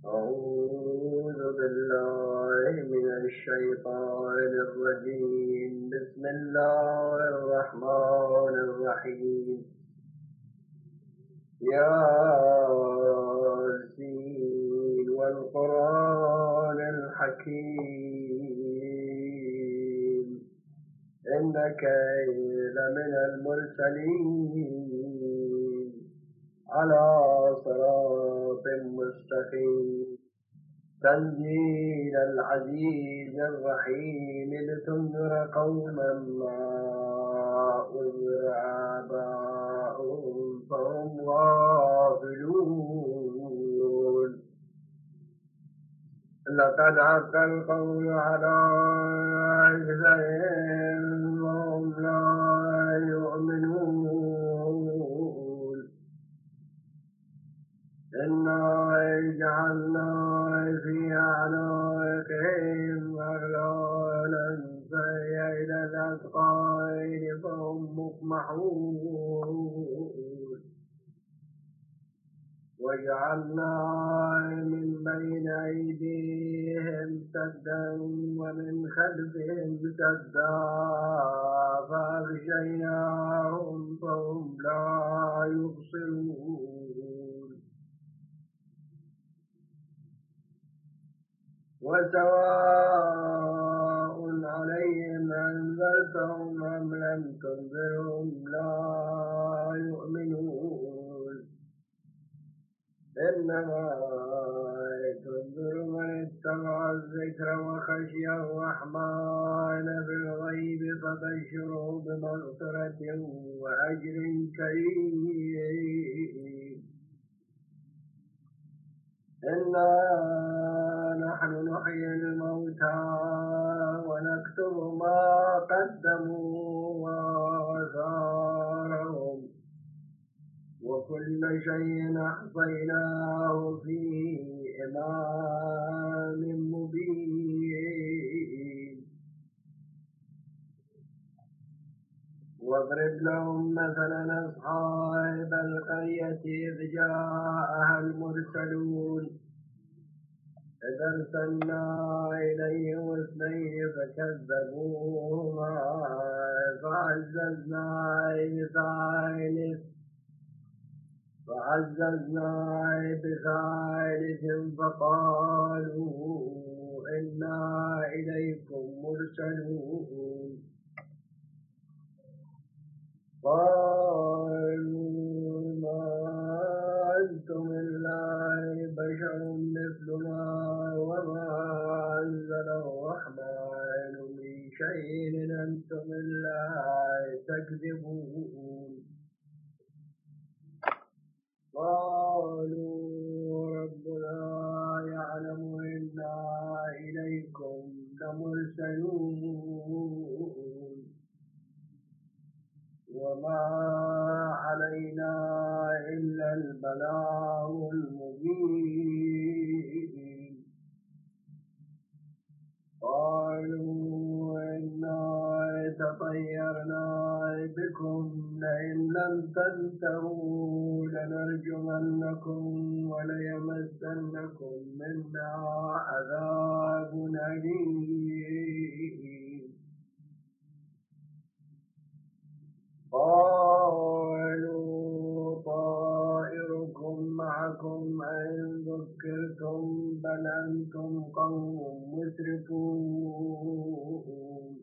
أعوذ بالله من الشيطان الرجيم. بسم الله الرحمن الرحيم. ياسين والقرآن الحكيم إنك لمن المرسلين على صراط مستقيم تنزيل العزيز الرحيم لتنذر قوما ما أنذر آباؤهم فهم غافلون. لقد حق القول على أكثرهم وهم لا يؤمنون. إنا جعلنا في أعناقهم أغلالا فهي إلى الأذقان فهم مقمحون. وجعلنا من بين أيديهم سدا ومن خلفهم سدا فأغشيناهم فهم لا يبصرون. وسواء عليهم أنذرتهم أم لم تنذرهم لا يؤمنون. إنما تنذر من اتبع الذكر وخشي الرحمن بالغيب فبشره بمغفرة وأجر كريم. إنا نحن نحيي الموتى ونكتب ما قدموا وآثارهم وكل شيء أحصيناه في إمام مبين. واضرب لهم مثلا أصحاب القرية إذ جاءها المرسلون إذ أرسلنا إليهم اثنين فكذبوهما فعززنا بثالث فقالوا إنا إليكم مرسلون. قالوا ما أنتم إلا بشر مثلنا وما أنزل الرحمن من شيء إن أنتم إلا تكذبون. قالوا ربنا يعلم إنا إليكم لمرسلون وما علينا إلا البلاغ المبين. قالوا إنا تطيرنا بكم لئن لم تنتهوا لنرجمنكم وليمسنكم منا عذاب أليم. قالوا طائركم معكم أئن ذكرتم بل أنتم قوم مسرفون.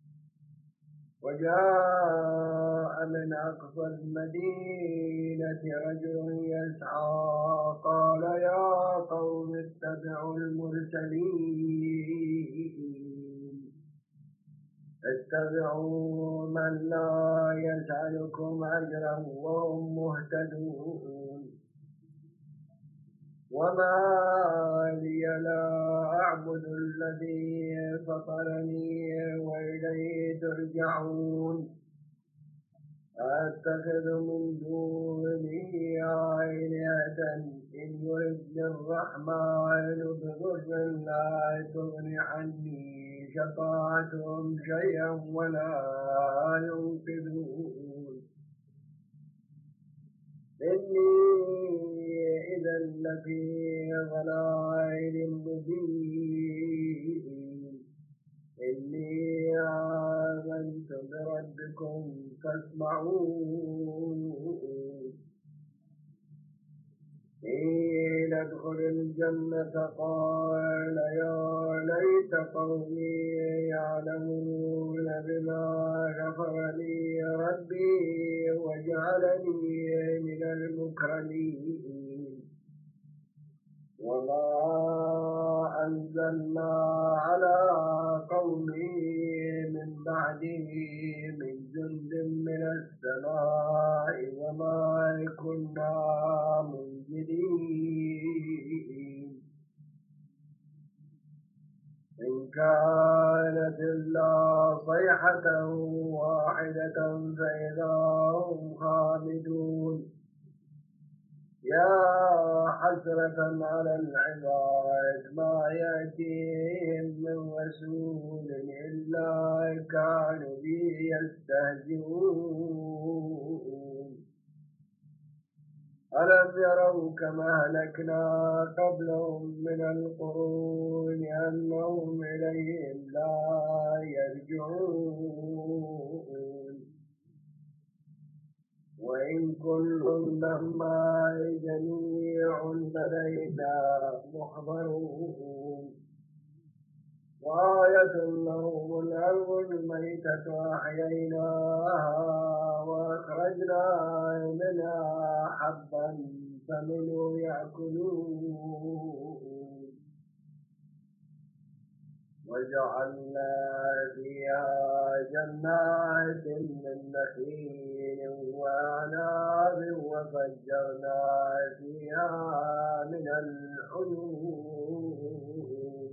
وجاء من أقصى المدينة رجل يسعى قال يا قوم اتبعوا المرسلين اتبعوا من لا يسألكم أجرا وهم مهتدون. وما لي لا أعبد الذي فطرني وإليه ترجعون. أتخذ من دونه آلهة إن يردني الرحمن بضر لا تغن عني شفاعتهم شيئا ولا ينقذون. إني إذا لفي ضلال يرجعون. قيل ادخل الجنة قال يا ليت قومي يعلمون بما غفر لي ربي وجعلني من المكرمين. وما أنزلنا على قومه من بعده من جند من السماء وما كنا منزلين إن كانت إلا صيحة واحدة فإذا هم خامدون. يا حسرة على العباد ما يأتيهم من رسول إلا كانوا به يستهزئون. ألم يروا كما أهلكنا قبلهم من القرون أنهم إليهم لا يرجعون. وإن كل لما جميع لدينا محضرون. وآية لهم الأرض الميتة أحييناها وأخرجنا منها حبا فمنه يأكلون. وجعلنا فيها جنات من نخيل وأعناب وفجرنا فيها من العيون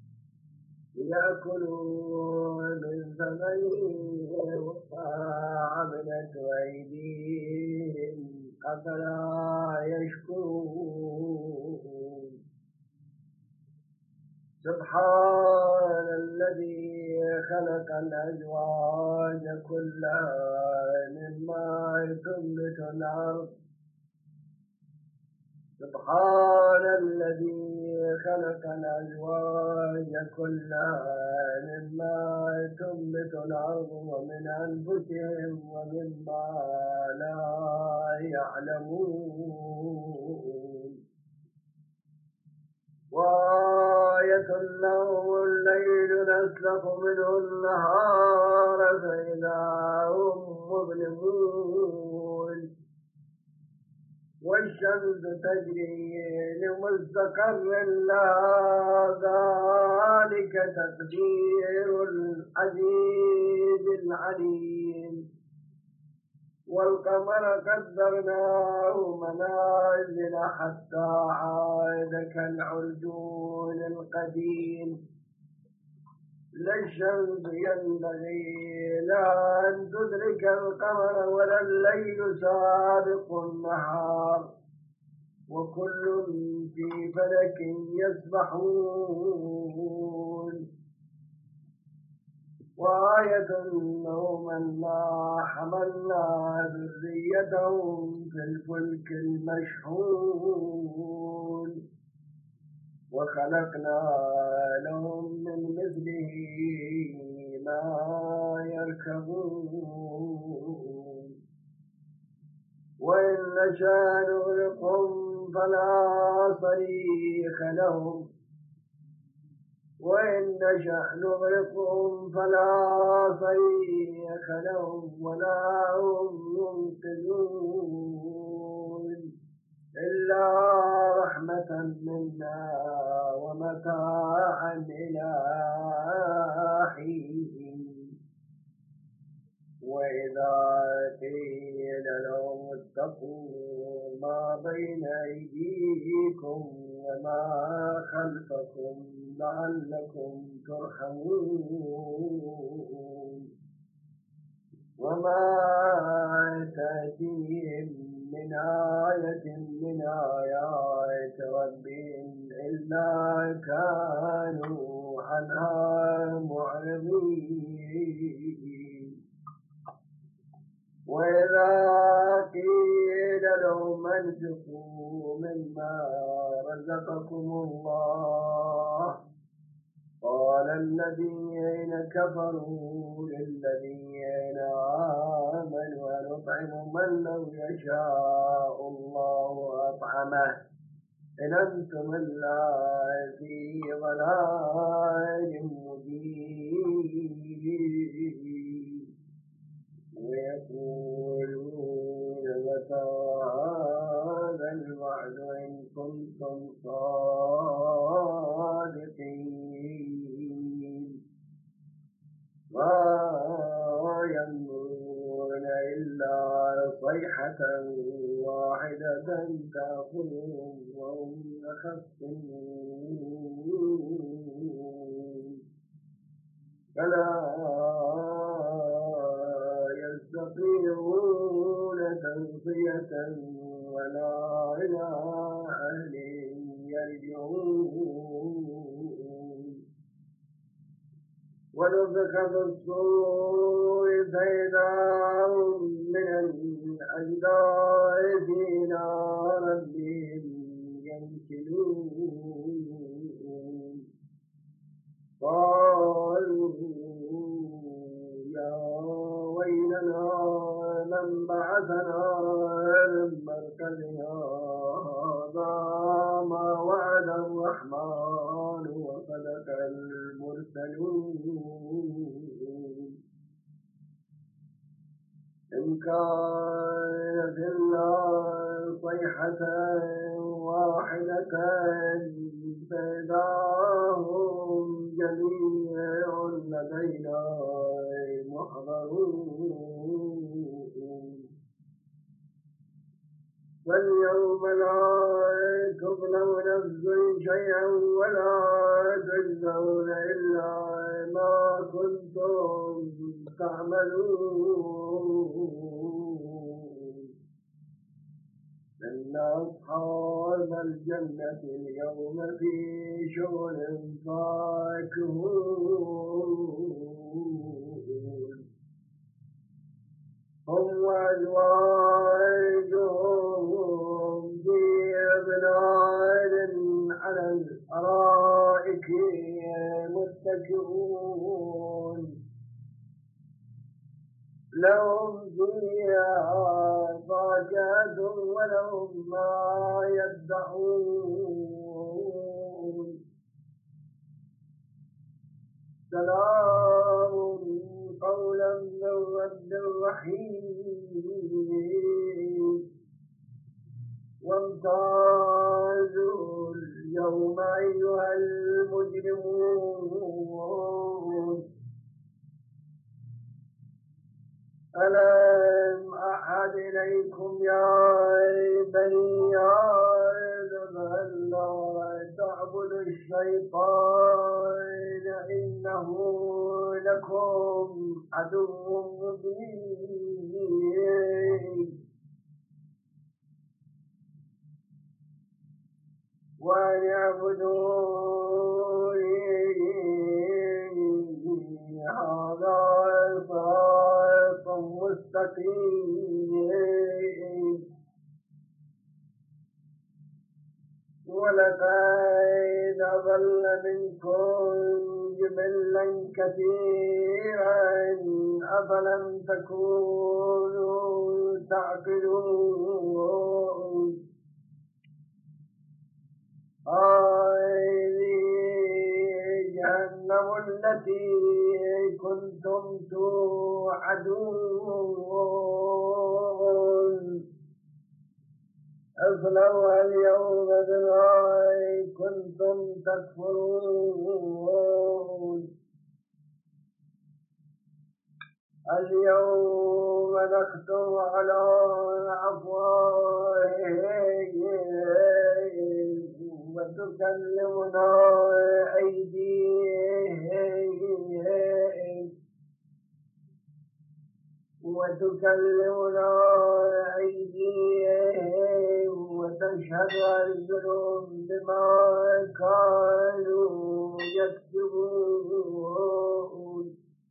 ليأكلوا من ثمره وما عملت أيديهم أفلا يشكرون. سبحان الذي خلق الأزواج كلها مما تنبت الأرض. سبحان الذي خلق الأزواج كلها مما تنبت الأرض ومن أنفسهم ومما لا يعلمون. وآية لهم الليل نسلخ منه النهار فإذا هم مظلمون. والشمس تجري لمستقر لها ذلك تقدير العزيز العليم. والقمر قدرناه منازل حتى عاد كالعرجون القديم. لا الشمس ينبغي لها أن تدرك القمر ولا الليل سابق النهار وكل في فلك يسبحون. وآية لهم أنا حملنا ذريتهم في الفلك المشحون وخلقنا لهم من مثله ما يركبون. وإن نشاء نغرقهم فلا صريخ لهم وإن نشأ نغرقهم فلا صريخ لهم ولا هم ينقذون إلا رحمة منا ومتاعا إلى حين. وإذا قيل لهم اتقوا ما بين أيديكم وما خلفكم لعلكم ترحمون. وما تأتيهم من آية من آيات ربهم إلا كانوا عنها معرضين. وإذا قيل لهم انفقوا مما رزقكم الله قال الذين كفروا للذين آمنوا يطعم من لو يشاء الله أطعمه إن أنتم إلا في ضلال مبين ويقولون متى هذا الوعد إن كنتم صادقين ما يمرون إلا صيحة واحدة تأخذهم وهم يخصمون فلا يستطيعون توصية ولا إلى أهلهم يرجعون ونفخ في الصور فإذا هم من الأجداث إلى ربهم ينسلون قالوا يا ويلنا من بعثنا من مركزنا هذا ما وعد الرحمن وصدق المرسلون إن كانت إلا صيحة واحدة فإذا هم جميع لدينا محضرون فاليوم لا تظلم نفس شيئا ولا تجزون إلا ما كنتم تعملون إن أصحاب الجنة اليوم في شغل فاكهون هم وأزواجهم في ظلال على الأرائك متكئون لهم فيها فاكهة ولهم ما يدعون سلام قولا من رب رحيم وامتازوا اليوم أيها المجرمون ألم أعهد إليكم يا بني آدم ألا تعبدوا الشيطان إنه لكم عدو مبين وأن اعبدوني هذا صراط مستقيم ولقد أضل منكم جبلا كثيرا أفلم تكونوا تعقلون هذه جهنم التي كنتم توعدون اصلوها اليوم بما كنتم تكفرون اليوم نختم على أفواههم وتكلمنا أيديهم وتشهد أرجلهم بما كانوا يكسبون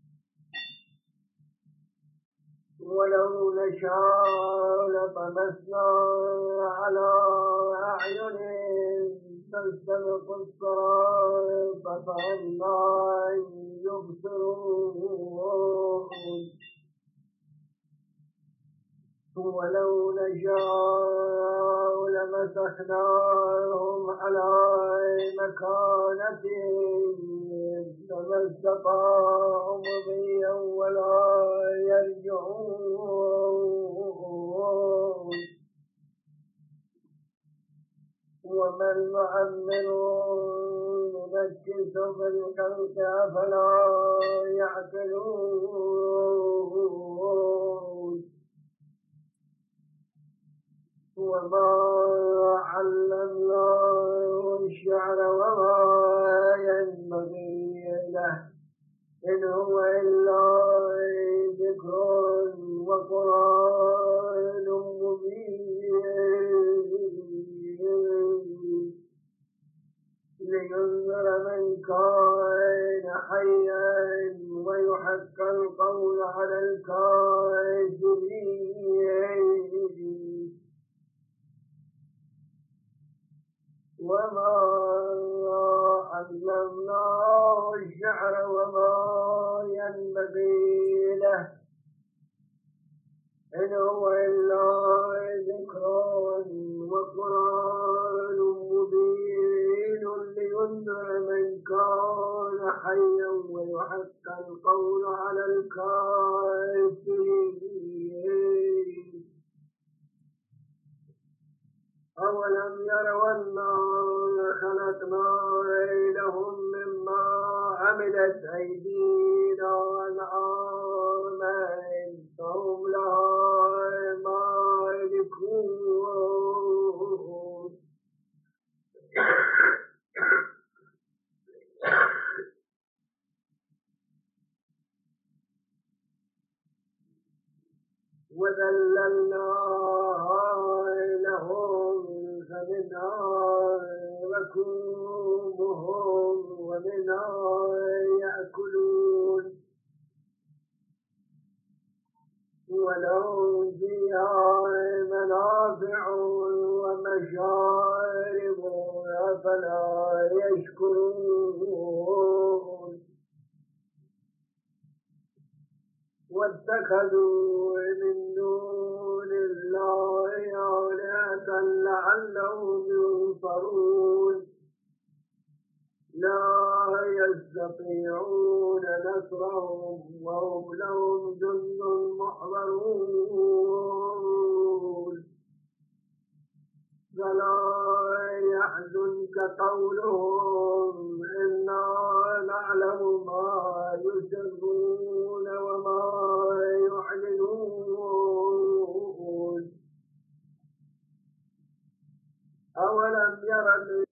ولو نشاء لطمسنا على أعينهم فاستبقوا الصراط فأنى يبصرون ولو نشاء لمسخناهم على مكانتهم فما استطاعوا مضيا ولا يرجعون ومن نعمر ننكس في الخلق أفلا يعقلون وما علمناه الشعر وما ينبغي له إن هو إلا ذكر وقرآن مبين لينذر من كان حيا ويحق القول على الكافرين وما علمناه الشعر وما ينبغي له إن هو إلا ذكر وقرآن مبين لينذر من كان حيا ويحق القول على الكافرين أولم يروا أنا خلقنا لهم مما عملت أيدينا أنعاما فهم لها مالكون وذللناها لهم فمنها ركوبهم ومنها يأكلون ولهم فيها منافع ومشارب أفلا يشكرون واتخذوا من دون الله آلهة لعلهم ينصرون لا يستطيعون نصرهم وهم لهم جند محضرون فلا يحزنك قولهم إنا نعلم ما يسرون وما يعلنون أولم ير